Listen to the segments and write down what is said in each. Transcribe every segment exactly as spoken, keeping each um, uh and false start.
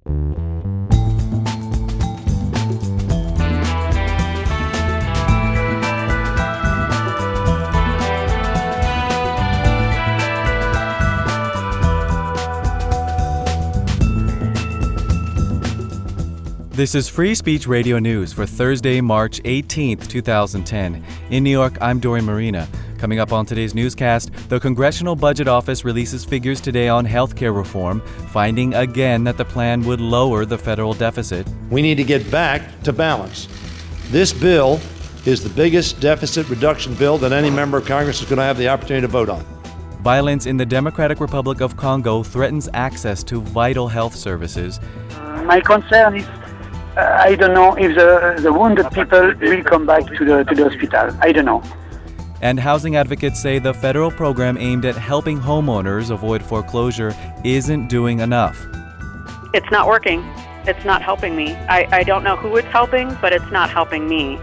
This is Free Speech Radio News for Thursday, March eighteenth, twenty ten. In New York, I'm Dorian Marina. Coming up on today's newscast, the Congressional Budget Office releases figures today on healthcare reform, finding again that the plan would lower the federal deficit. We need to get back to balance. This bill is the biggest deficit reduction bill that any member of Congress is going to have the opportunity to vote on. Violence in the Democratic Republic of Congo threatens access to vital health services. My concern is Uh, I don't know if the, the wounded people will come back to the to the hospital. I don't know. And housing advocates say the federal program aimed at helping homeowners avoid foreclosure isn't doing enough. It's not working. It's not helping me. I, I don't know who it's helping, but it's not helping me.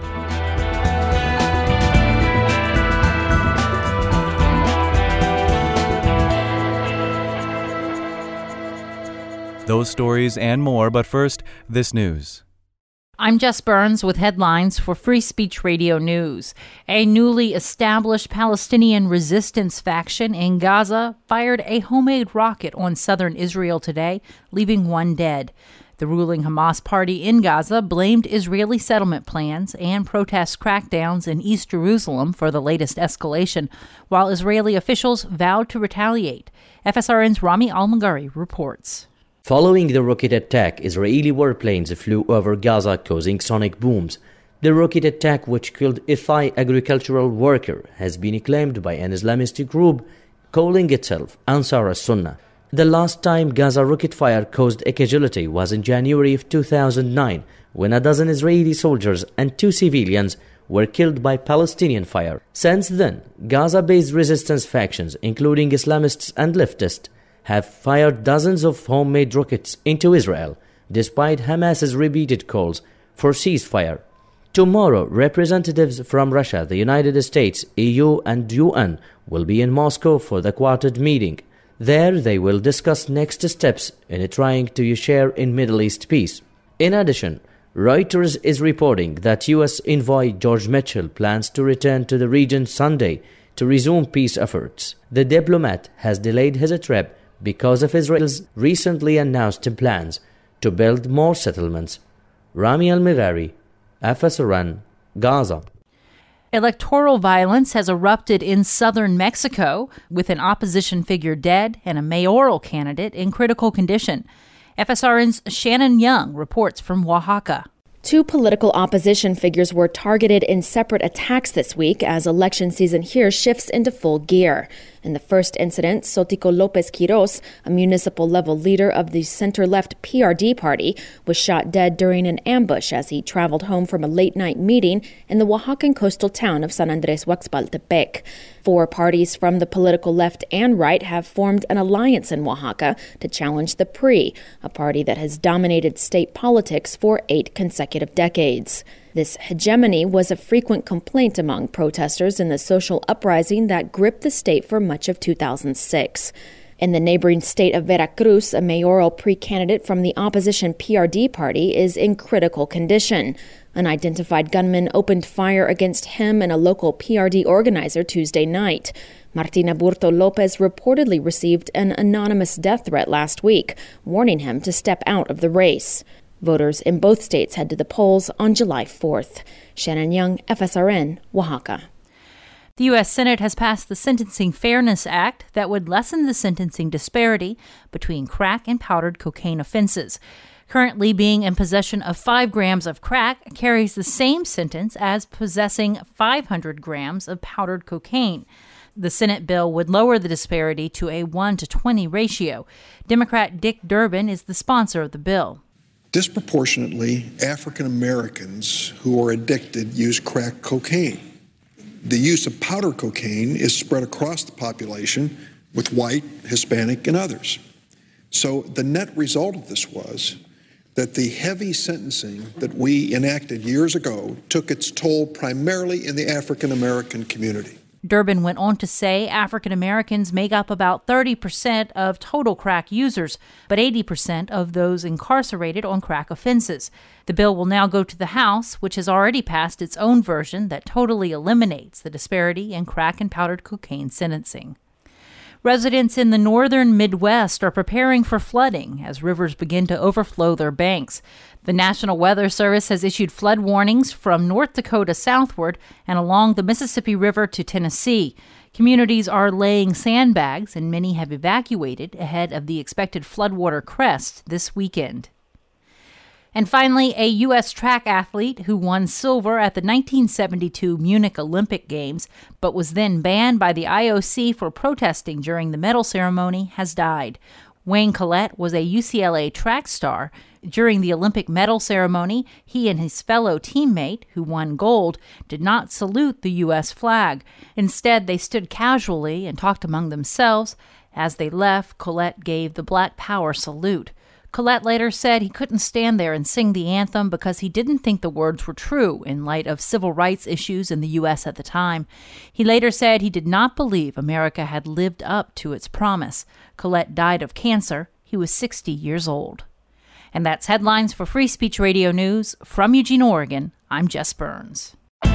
Those stories and more, but first, this news. I'm Jess Burns with headlines for Free Speech Radio News. A newly established Palestinian resistance faction in Gaza fired a homemade rocket on southern Israel today, leaving one dead. The ruling Hamas party in Gaza blamed Israeli settlement plans and protest crackdowns in East Jerusalem for the latest escalation, while Israeli officials vowed to retaliate. F S R N's Rami Al-Maghari reports. Following the rocket attack, Israeli warplanes flew over Gaza, causing sonic booms. The rocket attack, which killed a Thai agricultural worker, has been claimed by an Islamist group calling itself Ansar as-Sunnah. The last time Gaza rocket fire caused a casualty was in January of two thousand nine, when a dozen Israeli soldiers and two civilians were killed by Palestinian fire. Since then, Gaza-based resistance factions, including Islamists and leftists, have fired dozens of homemade rockets into Israel, despite Hamas's repeated calls for ceasefire. Tomorrow, representatives from Russia, the United States, E U, and U N will be in Moscow for the Quartet meeting. There, they will discuss next steps in trying to share in Middle East peace. In addition, Reuters is reporting that U S envoy George Mitchell plans to return to the region Sunday to resume peace efforts. The diplomat has delayed his trip because of Israel's recently announced plans to build more settlements. Rami Al-Maghari, F S R N, Gaza. Electoral violence has erupted in southern Mexico, with an opposition figure dead and a mayoral candidate in critical condition. F S R N's Shannon Young reports from Oaxaca. Two political opposition figures were targeted in separate attacks this week as election season here shifts into full gear. In the first incident, Sotico Lopez Quiroz, a municipal-level leader of the center-left P R D party, was shot dead during an ambush as he traveled home from a late-night meeting in the Oaxacan coastal town of San Andres Huaxpaltepec. Four parties from the political left and right have formed an alliance in Oaxaca to challenge the P R I, a party that has dominated state politics for eight consecutive decades. This hegemony was a frequent complaint among protesters in the social uprising that gripped the state for much of two thousand six. In the neighboring state of Veracruz, a mayoral P R I candidate from the opposition P R D party is in critical condition. Unidentified gunmen opened fire against him and a local P R D organizer Tuesday night. Martina Burto Lopez reportedly received an anonymous death threat last week, warning him to step out of the race. Voters in both states head to the polls on July fourth. Shannon Young, F S R N, Oaxaca. The U S Senate has passed the Sentencing Fairness Act that would lessen the sentencing disparity between crack and powdered cocaine offenses. Currently, being in possession of five grams of crack carries the same sentence as possessing five hundred grams of powdered cocaine. The Senate bill would lower the disparity to a one to twenty ratio. Democrat Dick Durbin is the sponsor of the bill. Disproportionately, African Americans who are addicted use crack cocaine. The use of powder cocaine is spread across the population with white, Hispanic, and others. So the net result of this was that the heavy sentencing that we enacted years ago took its toll primarily in the African American community. Durbin went on to say African Americans make up about thirty percent of total crack users, but eighty percent of those incarcerated on crack offenses. The bill will now go to the House, which has already passed its own version that totally eliminates the disparity in crack and powdered cocaine sentencing. Residents in the northern Midwest are preparing for flooding as rivers begin to overflow their banks. The National Weather Service has issued flood warnings from North Dakota southward and along the Mississippi River to Tennessee. Communities are laying sandbags, and many have evacuated ahead of the expected floodwater crest this weekend. And finally, a U S track athlete who won silver at the nineteen seventy-two Munich Olympic Games, but was then banned by the I O C for protesting during the medal ceremony, has died. Wayne Collette was a U C L A track star. During the Olympic medal ceremony, he and his fellow teammate, who won gold, did not salute the U S flag. Instead, they stood casually and talked among themselves. As they left, Collette gave the Black Power salute. Collette later said he couldn't stand there and sing the anthem because he didn't think the words were true in light of civil rights issues in the U S at the time. He later said he did not believe America had lived up to its promise. Collette died of cancer. He was sixty years old. And that's headlines for Free Speech Radio News. From Eugene, Oregon, I'm Jess Burns.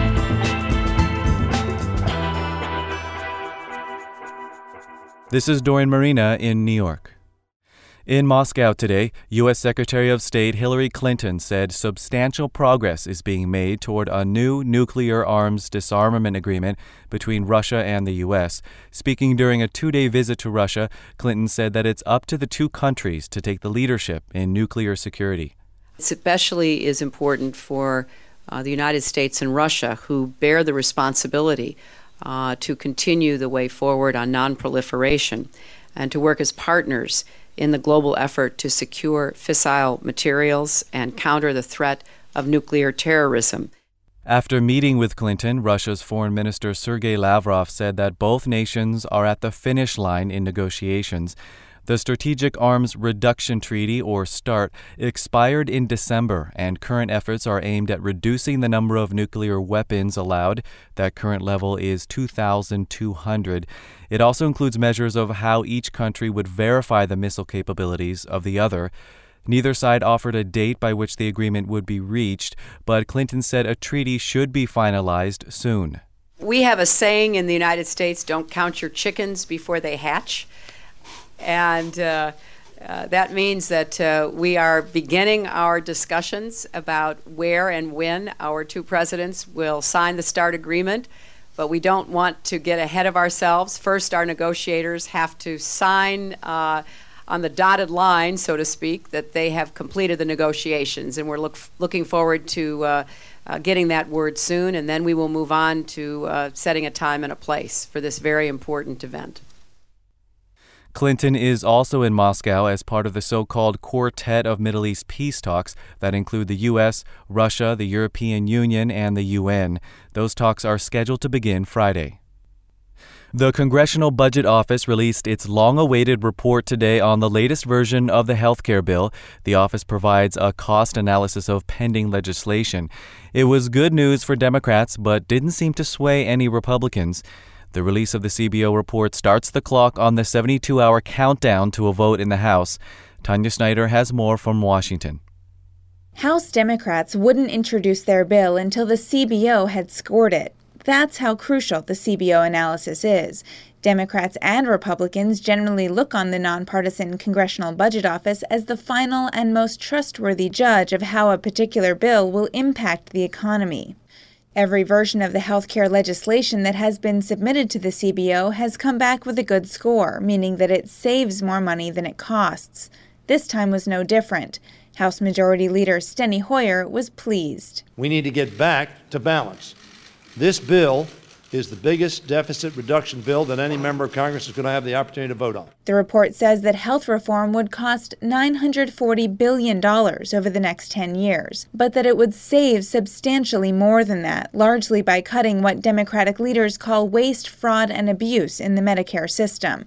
This is Dorian Marina in New York. In Moscow today, U S Secretary of State Hillary Clinton said substantial progress is being made toward a new nuclear arms disarmament agreement between Russia and the U S. Speaking during a two-day visit to Russia, Clinton said that it's up to the two countries to take the leadership in nuclear security. It especially is important for uh, the United States and Russia, who bear the responsibility uh, to continue the way forward on nonproliferation and to work as partners in the global effort to secure fissile materials and counter the threat of nuclear terrorism. After meeting with Clinton, Russia's Foreign Minister Sergei Lavrov said that both nations are at the finish line in negotiations. The Strategic Arms Reduction Treaty, or START, expired in December, and current efforts are aimed at reducing the number of nuclear weapons allowed. That current level is two thousand two hundred. It also includes measures of how each country would verify the missile capabilities of the other. Neither side offered a date by which the agreement would be reached, but Clinton said a treaty should be finalized soon. We have a saying in the United States, don't count your chickens before they hatch. And uh, uh, that means that uh, we are beginning our discussions about where and when our two presidents will sign the START agreement, but we don't want to get ahead of ourselves. First, our negotiators have to sign uh, on the dotted line, so to speak, that they have completed the negotiations, and we're look, looking forward to uh, uh, getting that word soon, and then we will move on to uh, setting a time and a place for this very important event. Clinton is also in Moscow as part of the so-called Quartet of Middle East peace talks that include the U S, Russia, the European Union, and the U N. Those talks are scheduled to begin Friday. The Congressional Budget Office released its long-awaited report today on the latest version of the health care bill. The office provides a cost analysis of pending legislation. It was good news for Democrats, but didn't seem to sway any Republicans. The release of the C B O report starts the clock on the seventy-two hour countdown to a vote in the House. Tanya Snyder has more from Washington. House Democrats wouldn't introduce their bill until the C B O had scored it. That's how crucial the C B O analysis is. Democrats and Republicans generally look on the nonpartisan Congressional Budget Office as the final and most trustworthy judge of how a particular bill will impact the economy. Every version of the health care legislation that has been submitted to the C B O has come back with a good score, meaning that it saves more money than it costs. This time was no different. House Majority Leader Steny Hoyer was pleased. We need to get back to balance. This bill is the biggest deficit reduction bill that any member of Congress is going to have the opportunity to vote on. The report says that health reform would cost nine hundred forty billion dollars over the next ten years, but that it would save substantially more than that, largely by cutting what Democratic leaders call waste, fraud, and abuse in the Medicare system.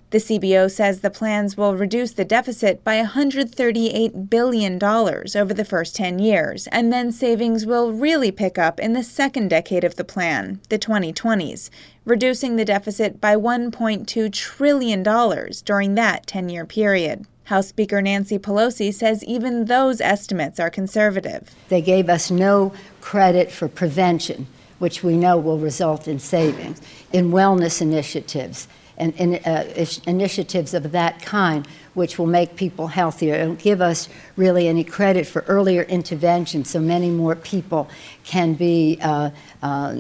The C B O says the plans will reduce the deficit by one hundred thirty-eight billion dollars over the first ten years, and then savings will really pick up in the second decade of the plan, the twenty twenties, reducing the deficit by one point two trillion dollars during that ten-year period. House Speaker Nancy Pelosi says even those estimates are conservative. They gave us no credit for prevention, which we know will result in savings, in wellness initiatives, and in, uh, initiatives of that kind, which will make people healthier. It don't give us really any credit for earlier intervention, so many more people can be uh, uh,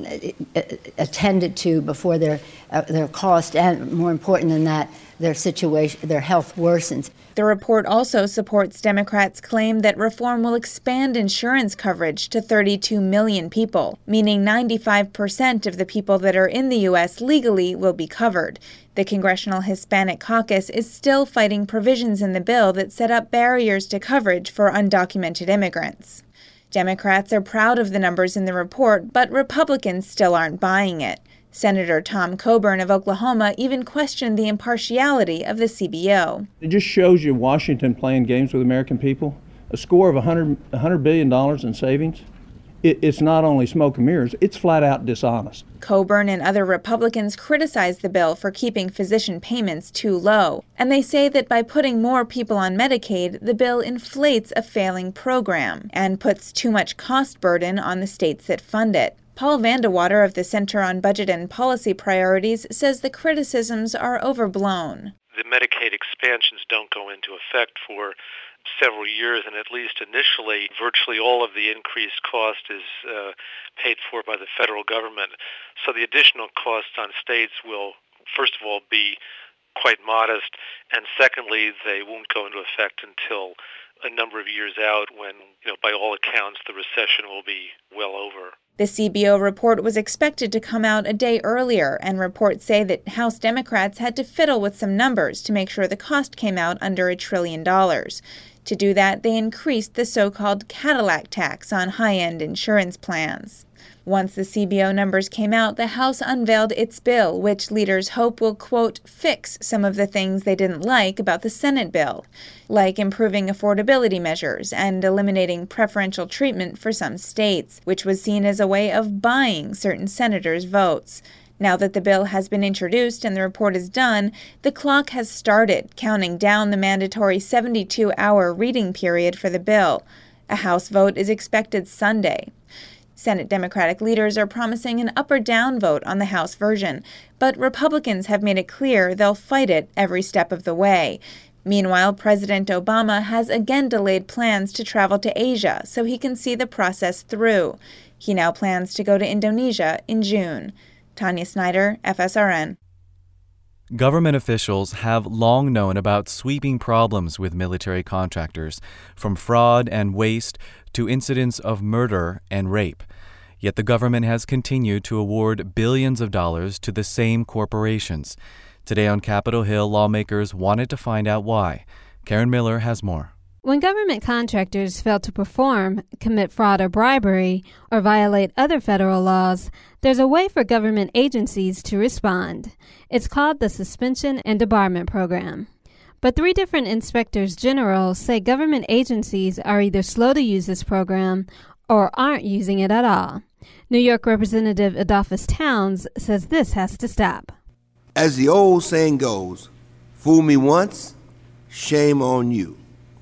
attended to before their uh, their cost, and more important than that, their situation, their health worsens. The report also supports Democrats' claim that reform will expand insurance coverage to thirty-two million people, meaning ninety-five percent of the people that are in the U S legally will be covered. The Congressional Hispanic Caucus is still fighting provisions in the bill that set up barriers to coverage for undocumented immigrants. Democrats are proud of the numbers in the report, but Republicans still aren't buying it. Senator Tom Coburn of Oklahoma even questioned the impartiality of the C B O. It just shows you Washington playing games with American people. A score of one hundred, one hundred billion dollars in savings. It, it's not only smoke and mirrors, it's flat out dishonest. Coburn and other Republicans criticized the bill for keeping physician payments too low, and they say that by putting more people on Medicaid, the bill inflates a failing program and puts too much cost burden on the states that fund it. Paul Vandewater of the Center on Budget and Policy Priorities says the criticisms are overblown. The Medicaid expansions don't go into effect for several years, and at least initially, virtually all of the increased cost is uh, paid for by the federal government. So the additional costs on states will, first of all, be quite modest, and secondly, they won't go into effect until a number of years out when, you know, by all accounts, the recession will be well over. The C B O report was expected to come out a day earlier, and reports say that House Democrats had to fiddle with some numbers to make sure the cost came out under a trillion dollars. To do that, they increased the so-called Cadillac tax on high-end insurance plans. Once the C B O numbers came out, the House unveiled its bill, which leaders hope will, quote, fix some of the things they didn't like about the Senate bill, like improving affordability measures and eliminating preferential treatment for some states, which was seen as a way of buying certain senators' votes. Now that the bill has been introduced and the report is done, the clock has started, counting down the mandatory seventy-two hour reading period for the bill. A House vote is expected Sunday. Senate Democratic leaders are promising an up or down vote on the House version, but Republicans have made it clear they'll fight it every step of the way. Meanwhile, President Obama has again delayed plans to travel to Asia so he can see the process through. He now plans to go to Indonesia in June. Tanya Snyder, F S R N. Government officials have long known about sweeping problems with military contractors, from fraud and waste to incidents of murder and rape. Yet the government has continued to award billions of dollars to the same corporations. Today on Capitol Hill, lawmakers wanted to find out why. Karen Miller has more. When government contractors fail to perform, commit fraud or bribery, or violate other federal laws, there's a way for government agencies to respond. It's called the Suspension and Debarment Program. But three different inspectors general say government agencies are either slow to use this program or aren't using it at all. New York Representative Adolphus Towns says this has to stop. As the old saying goes, fool me once, shame on you.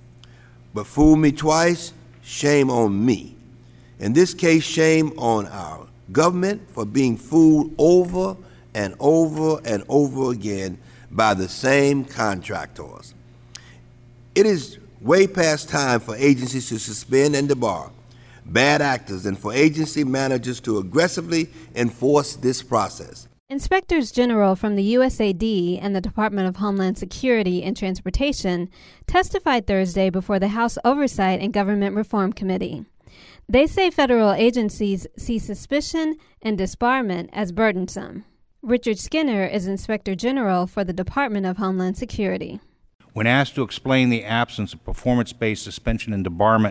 But fool me twice, shame on me. In this case, shame on our government for being fooled over and over and over again by the same contractors. It is way past time for agencies to suspend and debar bad actors and for agency managers to aggressively enforce this process. Inspectors General from the U S A D and the Department of Homeland Security and Transportation testified Thursday before the House Oversight and Government Reform Committee. They say federal agencies see suspicion and disbarment as burdensome. Richard Skinner is Inspector General for the Department of Homeland Security. When asked to explain the absence of performance-based suspension and debarment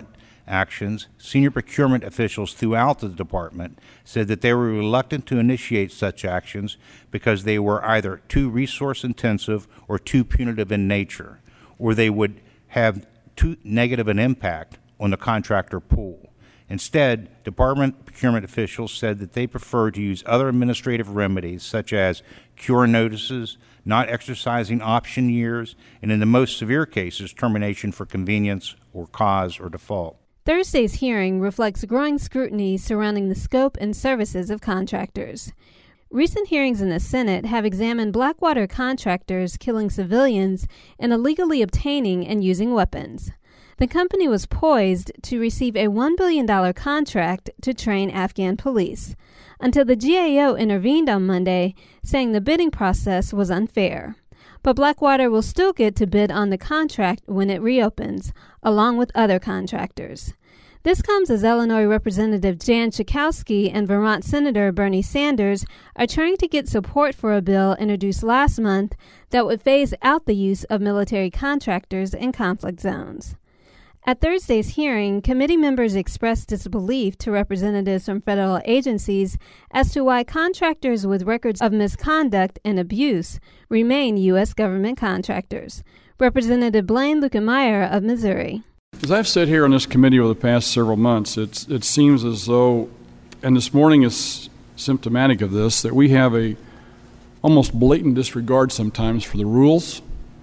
actions, senior procurement officials throughout the department said that they were reluctant to initiate such actions because they were either too resource-intensive or too punitive in nature, or they would have too negative an impact on the contractor pool. Instead, department procurement officials said that they prefer to use other administrative remedies such as cure notices, not exercising option years, and in the most severe cases, termination for convenience or cause or default. Thursday's hearing reflects growing scrutiny surrounding the scope and services of contractors. Recent hearings in the Senate have examined Blackwater contractors killing civilians and illegally obtaining and using weapons. The company was poised to receive a one billion dollars contract to train Afghan police, until the G A O intervened on Monday, saying the bidding process was unfair. But Blackwater will still get to bid on the contract when it reopens, along with other contractors. This comes as Illinois Representative Jan Schakowsky and Vermont Senator Bernie Sanders are trying to get support for a bill introduced last month that would phase out the use of military contractors in conflict zones. At Thursday's hearing, committee members expressed disbelief to representatives from federal agencies as to why contractors with records of misconduct and abuse remain U S government contractors. Representative Blaine Lukemeyer of Missouri. As I've sat here on this committee over the past several months, it's, it seems as though, and this morning is symptomatic of this, that we have a almost blatant disregard sometimes for the rules.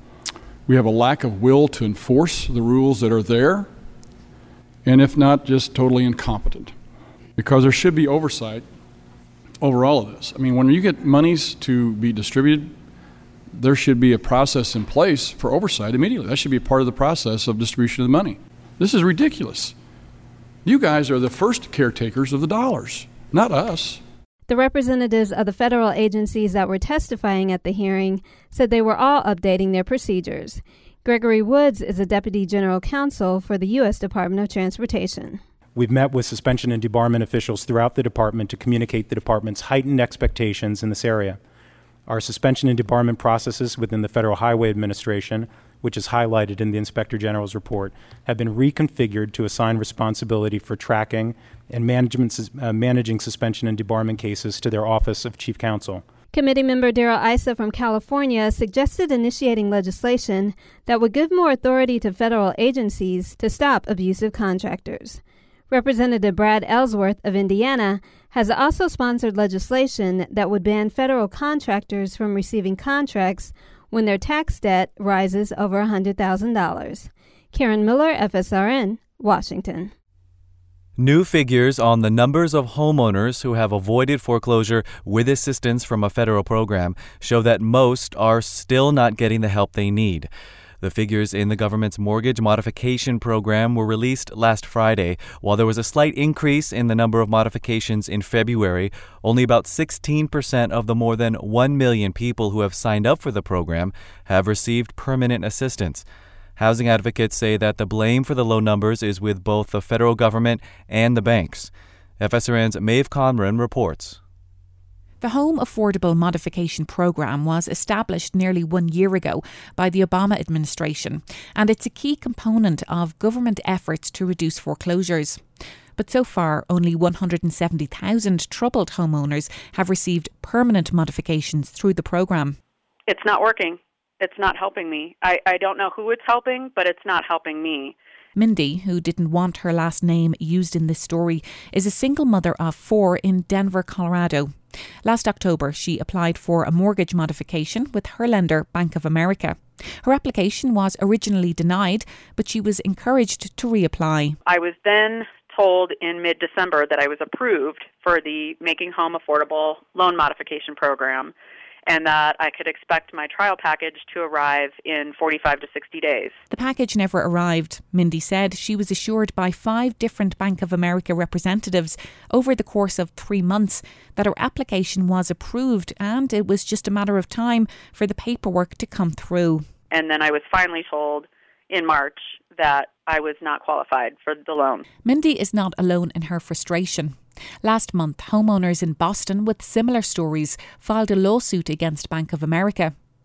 We have a lack of will to enforce the rules that are there, and if not, just totally incompetent. Because there should be oversight over all of this. I mean, when you get monies to be distributed, there should be a process in place for oversight immediately. That should be a part of the process of distribution of the money. This is ridiculous. You guys are the first caretakers of the dollars, not us. The representatives of the federal agencies that were testifying at the hearing said they were all updating their procedures. Gregory Woods is a deputy general counsel for the U S Department of Transportation. We've met with suspension and debarment officials throughout the department to communicate the department's heightened expectations in this area. Our suspension and debarment processes within the Federal Highway Administration, which is highlighted in the Inspector General's report, have been reconfigured to assign responsibility for tracking and management, uh, managing suspension and debarment cases to their Office of Chief Counsel. Committee member Darrell Issa from California suggested initiating legislation that would give more authority to federal agencies to stop abusive contractors. Representative Brad Ellsworth of Indiana has also sponsored legislation that would ban federal contractors from receiving contracts when their tax debt rises over one hundred thousand dollars. Karen Miller, F S R N, Washington. New figures on the numbers of homeowners who have avoided foreclosure with assistance from a federal program show that most are still not getting the help they need. The figures in the government's mortgage modification program were released last Friday. While there was a slight increase in the number of modifications in February, only about sixteen percent of the more than one million people who have signed up for the program have received permanent assistance. Housing advocates say that the blame for the low numbers is with both the federal government and the banks. F S R N's Maeve Conran reports. The Home Affordable Modification Program was established nearly one year ago by the Obama administration, and it's a key component of government efforts to reduce foreclosures. But so far, only one hundred seventy thousand troubled homeowners have received permanent modifications through the program. It's not working. It's not helping me. I, I don't know who it's helping, but it's not helping me. Mindy, who didn't want her last name used in this story, is a single mother of four in Denver, Colorado. Last October, she applied for a mortgage modification with her lender, Bank of America. Her application was originally denied, but she was encouraged to reapply. I was then told in mid-December that I was approved for the Making Home Affordable Loan Modification Program, and that I could expect my trial package to arrive in forty-five to sixty days. The package never arrived. Mindy said she was assured by five different Bank of America representatives over the course of three months that her application was approved, and it was just a matter of time for the paperwork to come through. And then I was finally told in March that I was not qualified for the loan. Mindy is not alone in her frustration. Last month, homeowners in Boston with similar stories filed a lawsuit against Bank of America.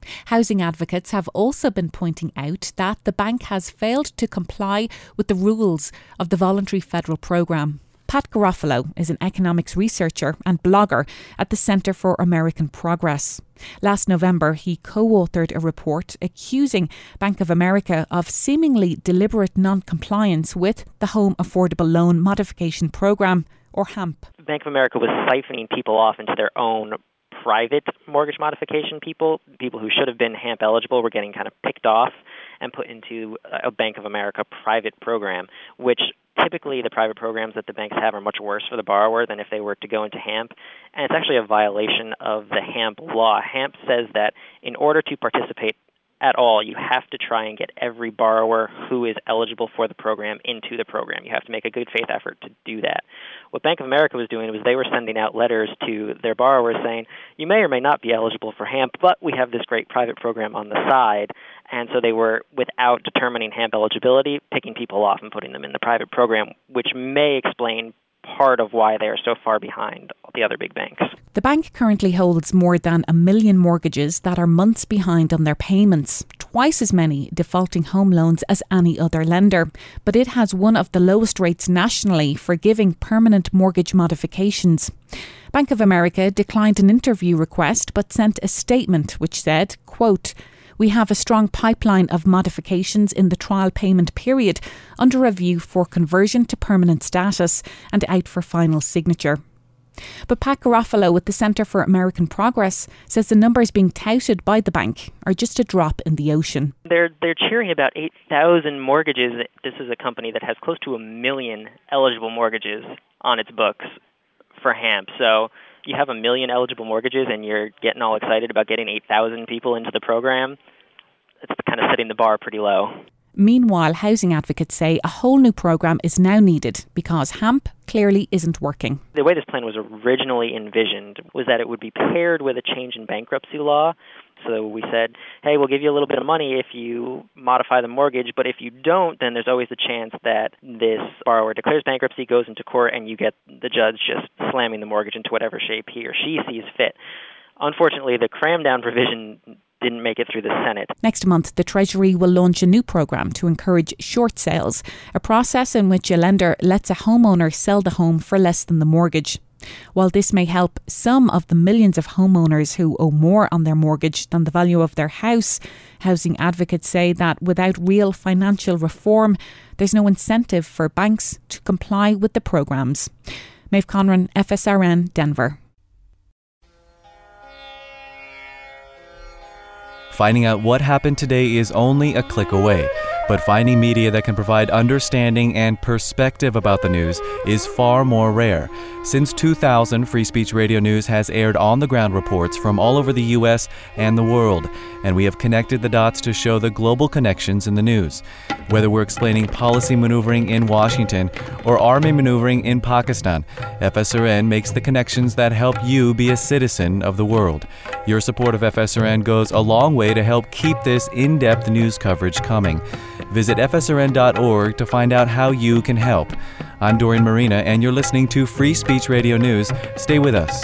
Housing advocates have also been pointing out that the bank has failed to comply with the rules of the voluntary federal programme. Pat Garofalo is an economics researcher and blogger at the Centre for American Progress. Last November, he co-authored a report accusing Bank of America of seemingly deliberate non-compliance with the Home Affordable Loan Modification Programme, or HAMP. Bank of America was siphoning people off into their own private mortgage modification people. People who should have been HAMP eligible were getting kind of picked off and put into a Bank of America private program, which typically the private programs that the banks have are much worse for the borrower than if they were to go into HAMP. And it's actually a violation of the HAMP law. HAMP says that in order to participate at all, you have to try and get every borrower who is eligible for the program into the program. You have to make a good faith effort to do that. What Bank of America was doing was they were sending out letters to their borrowers saying, you may or may not be eligible for HAMP, but we have this great private program on the side. And so they were, without determining HAMP eligibility, picking people off and putting them in the private program, which may explain part of why they are so far behind the other big banks. The bank currently holds more than a million mortgages that are months behind on their payments, twice as many defaulting home loans as any other lender. But it has one of the lowest rates nationally for giving permanent mortgage modifications. Bank of America declined an interview request but sent a statement which said, quote, "We have a strong pipeline of modifications in the trial payment period under review for conversion to permanent status and out for final signature." But Pat Garofalo with the Centre for American Progress says the numbers being touted by the bank are just a drop in the ocean. They're they're cheering about eight thousand mortgages. This is a company that has close to a million eligible mortgages on its books for HAMP. So you have a million eligible mortgages and you're getting all excited about getting eight thousand people into the program. It's kind of setting the bar pretty low. Meanwhile, housing advocates say a whole new programme is now needed because HAMP clearly isn't working. The way this plan was originally envisioned was that it would be paired with a change in bankruptcy law. So we said, hey, we'll give you a little bit of money if you modify the mortgage, but if you don't, then there's always the chance that this borrower declares bankruptcy, goes into court, and you get the judge just slamming the mortgage into whatever shape he or she sees fit. Unfortunately, the cram-down provision didn't make it through the Senate. Next month, the Treasury will launch a new programme to encourage short sales, a process in which a lender lets a homeowner sell the home for less than the mortgage. While this may help some of the millions of homeowners who owe more on their mortgage than the value of their house, housing advocates say that without real financial reform, there's no incentive for banks to comply with the programmes. Maeve Conran, F S R N, Denver. Finding out what happened today is only a click away, but finding media that can provide understanding and perspective about the news is far more rare. Since two thousand, Free Speech Radio News has aired on-the-ground reports from all over the U S and the world, and we have connected the dots to show the global connections in the news. Whether we're explaining policy maneuvering in Washington or army maneuvering in Pakistan, F S R N makes the connections that help you be a citizen of the world. Your support of F S R N goes a long way to help keep this in-depth news coverage coming. Visit F S R N dot org to find out how you can help. I'm Dorian Marina, and you're listening to Free Speech Radio News. Stay with us.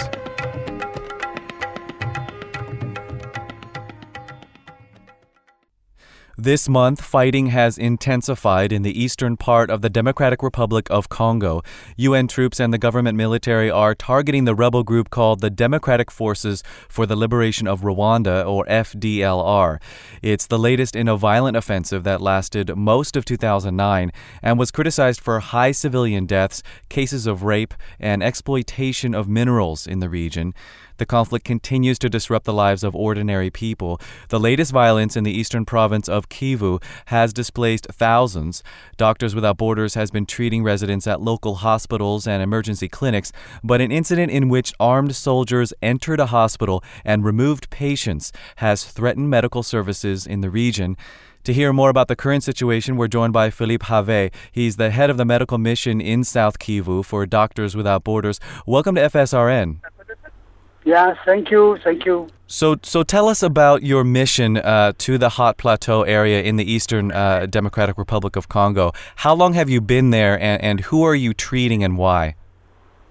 This month, fighting has intensified in the eastern part of the Democratic Republic of Congo. U N troops and the government military are targeting the rebel group called the Democratic Forces for the Liberation of Rwanda, or F D L R. It's the latest in a violent offensive that lasted most of two thousand nine and was criticized for high civilian deaths, cases of rape, and exploitation of minerals in the region. The conflict continues to disrupt the lives of ordinary people. The latest violence in the eastern province of Kivu has displaced thousands. Doctors Without Borders has been treating residents at local hospitals and emergency clinics, but an incident in which armed soldiers entered a hospital and removed patients has threatened medical services in the region. To hear more about the current situation, we're joined by Philippe Have. He's the head of the medical mission in South Kivu for Doctors Without Borders. Welcome to F S R N. Yeah, thank you, thank you. So, so tell us about your mission uh, to the Hot Plateau area in the Eastern uh, Democratic Republic of Congo. How long have you been there, and, and who are you treating and why?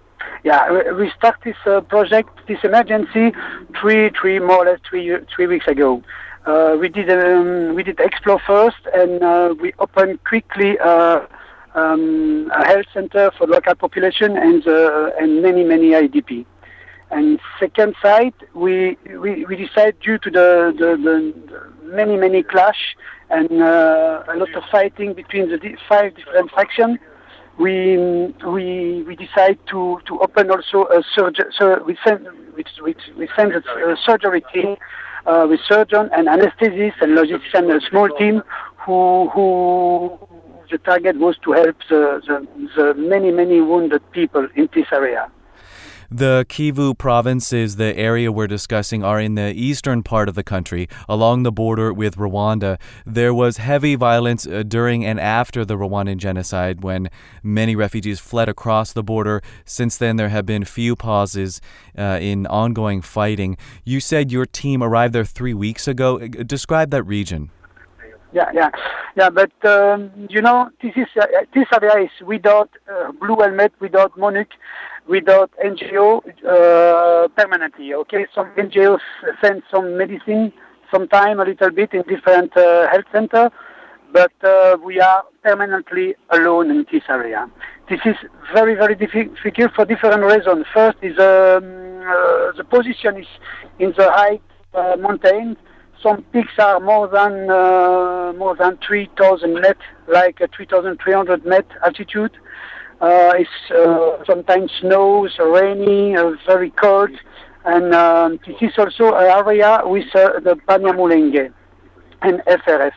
yeah, we start this uh, project, this emergency, three, three more or less three, three weeks ago. Uh, we did um, we did explore first, and uh, we opened quickly uh, um, a health center for local population and uh, and many many I D P. And second side, we we, we decided due to the, the, the, the many many clash and uh, a lot of fighting between the di- five different factions. We we we decide to, to open also a surgery. So we send we we, we send a surgery team uh, with surgeon and anesthesists and logistician, a small team who who the target was to help the, the, the many many wounded people in this area. The Kivu provinces, the area we're discussing, are in the eastern part of the country, along the border with Rwanda. There was heavy violence uh, during and after the Rwandan genocide when many refugees fled across the border. Since then, there have been few pauses uh, in ongoing fighting. You said your team arrived there three weeks ago. Describe that region. Yeah, yeah, yeah. But um, you know, this is uh, this area is without uh, Blue Helmet, without MONUC, without N G O uh, permanently. Okay, some N G Os send some medicine, sometime a little bit in different uh, health center, but uh, we are permanently alone in this area. This is very, very difficult for different reasons. First is um, uh, the position is in the high uh, mountains. Some peaks are more than uh, more than three thousand meters, like uh, three thousand three hundred meters altitude. Uh, it's uh, sometimes snows, rainy, uh, very cold, and um, this is also an area with uh, the Banyamulenge and F R S.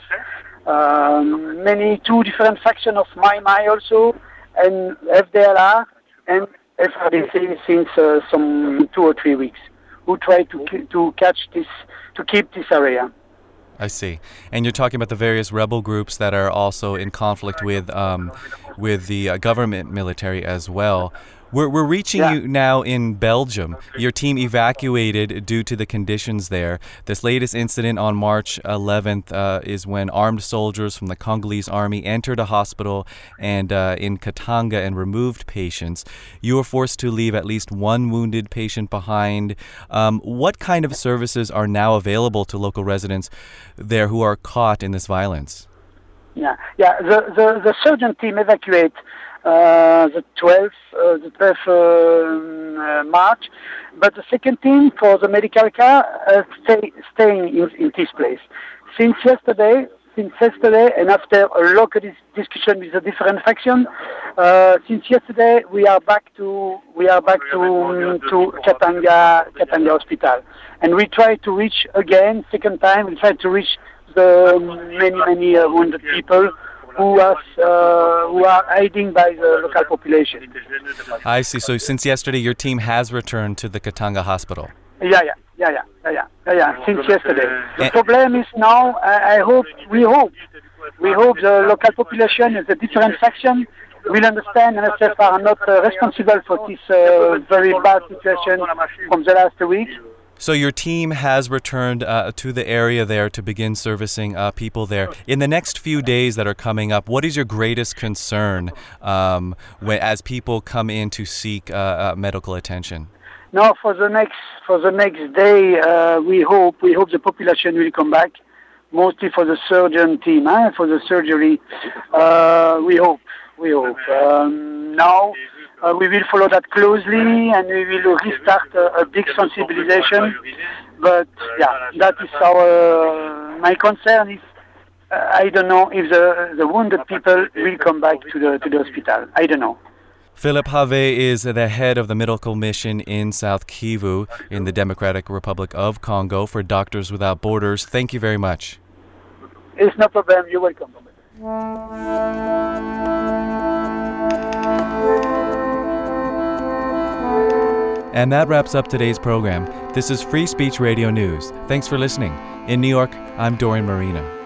Um, many two different factions of Mai Mai also, and F D L R and F R D C since uh, some two or three weeks, who try to to catch this, to keep this area. I see. And you're talking about the various rebel groups that are also in conflict with um, with the uh, government military as well. We're we're reaching yeah. you now in Belgium. Your team evacuated due to the conditions there. This latest incident on March eleventh uh, is when armed soldiers from the Congolese army entered a hospital and uh, in Katanga and removed patients. You were forced to leave at least one wounded patient behind. Um, what kind of services are now available to local residents there who are caught in this violence? Yeah, yeah. The the, the surgeon team evacuate. Uh, the twelfth, uh, the twelfth uh, uh, March, but the second team for the medical car uh, stay staying in, in this place since yesterday. Since yesterday, and after a local dis- discussion with a different faction, uh, since yesterday we are back to we are back to um, to Katanga Katanga Hospital, and we try to reach again second time. We try to reach the many many uh, wounded people who are, uh, who are hiding by the local population. I see. So since yesterday, your team has returned to the Katanga hospital. Yeah, yeah, yeah, yeah, yeah, yeah, yeah. Since yesterday. The problem is now. I, I hope we hope we hope the local population, the different faction, will understand and N S F are not uh, responsible for this uh, very bad situation from the last week. So your team has returned uh, to the area there to begin servicing uh, people there. In the next few days that are coming up, what is your greatest concern um, when, as people come in to seek uh, uh, medical attention? No, for the next for the next day, uh, we hope we hope the population will come back, mostly for the surgeon team, eh, for the surgery. Uh, we hope, we hope. Um, now. Uh, we will follow that closely, and we will restart a, a big sensibilization. But yeah, that is our. Uh, my concern is uh, I don't know if the the wounded people will come back to the to the hospital. I don't know. Philippe Have is the head of the medical mission in South Kivu in the Democratic Republic of Congo for Doctors Without Borders. Thank you very much. It's no problem. You're welcome. And that wraps up today's program. This is Free Speech Radio News. Thanks for listening. In New York, I'm Dorian Marina.